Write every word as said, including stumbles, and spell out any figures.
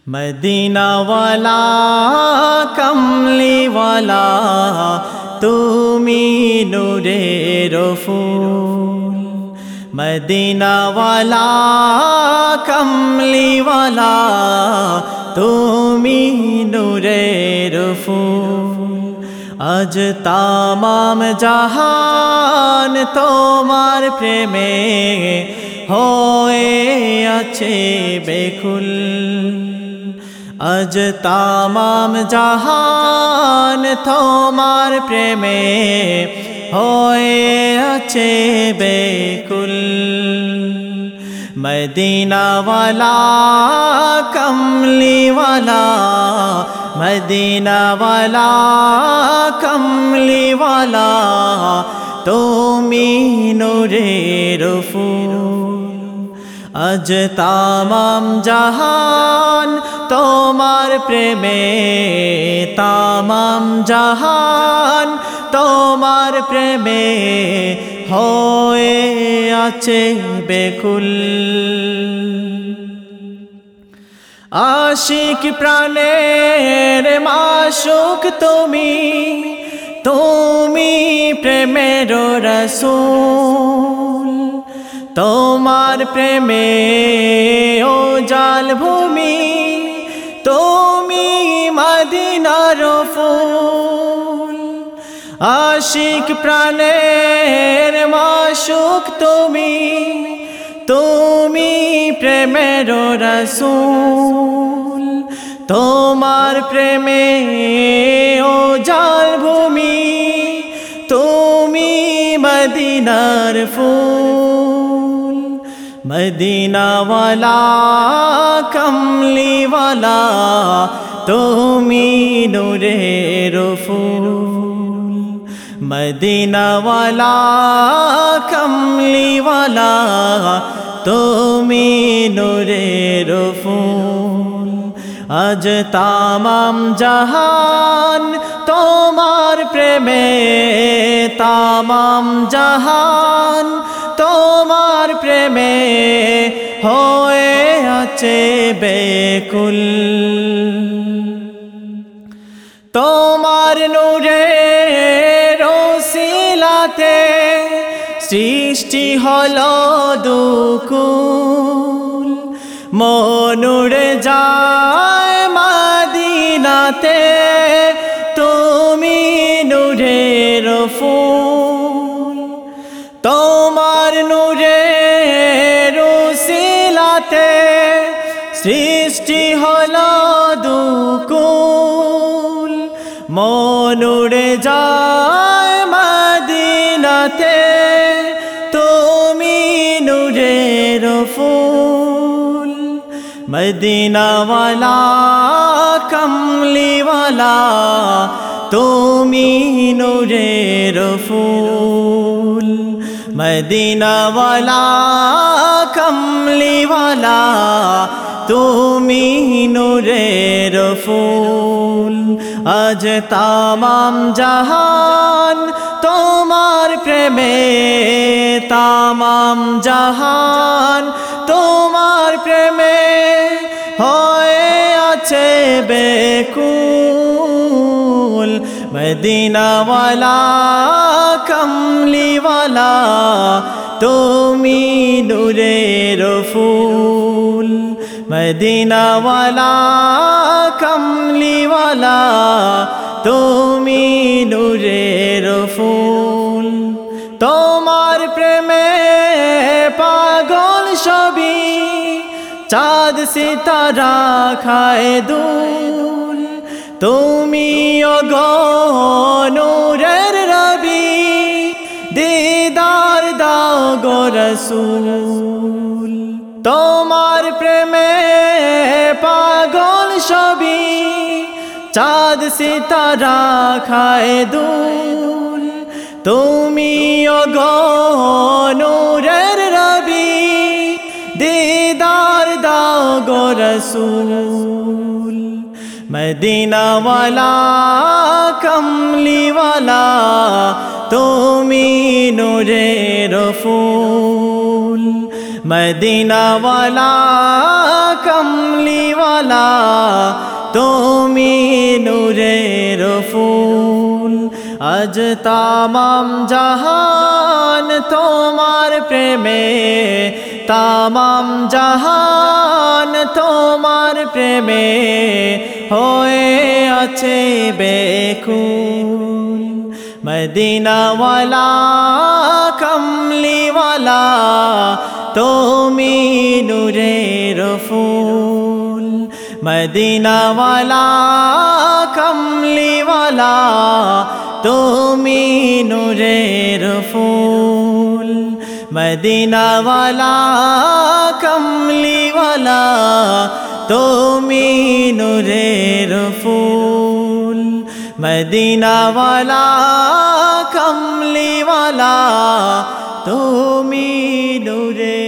Medina वाला कमली वाला तुमी नूरेर फूल। मदीना वाला कमली वाला तुमी नूरेर फूल। आज तामाम जहान तोमार प्रेमे होए आछे बेकुल। आज तामाम जहान तोमार प्रेमे होए आछे बेकुल। मदीना वाला कमली वाला मदीना वाला कमली वाला तुमी नूरेर फूल। आज तामाम जहान तोमार प्रेमे तामाम जहान तोमार प्रेमे होए आछे बेकुल। आशिक प्राणेर माशुक तुमी तुमी प्रेमेर रसूल। तोमार प्रेमे ओ जाल भूमि तुमी मदीनार फूल। आशिक प्राणेर माशुक तुमी तुमी प्रेमेर रसूल। तोमार प्रेमे ओ जाल भूमि तुमी मदीनार फूल। मदीना वाला कमली वाला तुमी नूरेर फूल। मदीना वाला कमली वाला तुमी नूरेर फूल। आज तामाम जहान तोमार प्रेमे तामाम जहान तोमार प्रेमे होए आछे बेकुल। तोमार नूरेर ओसिलाते सृष्टि हलो दुकुल। मन उड़े जाए मदीनाते तुमी नूरेर फूल। तोमार नूरेर ओसिलाते सृष्टि हलो दुकुल। मन उड़े जाए मदीनाते तुमी नूरेर फूल। मदीना वाला कमली वाला तुमी नूरेर फूल। मदीना वाला कमली वाला तुमी नूरेर फूल। आज तामाम जहान तोमार प्रेमे तामाम जहान तोमार प्रेमे होए आछे बेकुल। मदीना वाला कमली वाला तुमी नूरेर फूल। मदीना वाला कमली वाला तुमी नूरेर फूल। तोमार प्रेमे पागल सभी चाँद सितारा खाए दूल। तुमी ओगो नूरेर रबी दीदार दाओ गो रसूल। तोमार प्रेमे पागल सभी चाँद सितारा खाए दूल। तुमी ओगो नूरेर रबी दीदार दाओ गो रसूल। मदीना वाला कमली वाला तुमी नूरेर फूल। मदीना वाला কমলিওয়ালা তুমি নূরের ফুল আজ তামাম জাহান তোমার প্রেমে তামাম জাহান তোমার প্রেমে হয়ে আছে বেকুল মদিনাওয়ালা কমলিওয়ালা তুমি নূরের ফুল মদিনাওয়ালা কমলিওয়ালা তুমি নূরের ফুল মদিনাওয়ালা কমলিওয়ালা তুমি নূরের ফুল মদিনাওয়ালা কমলিওয়ালা তুমি নূরের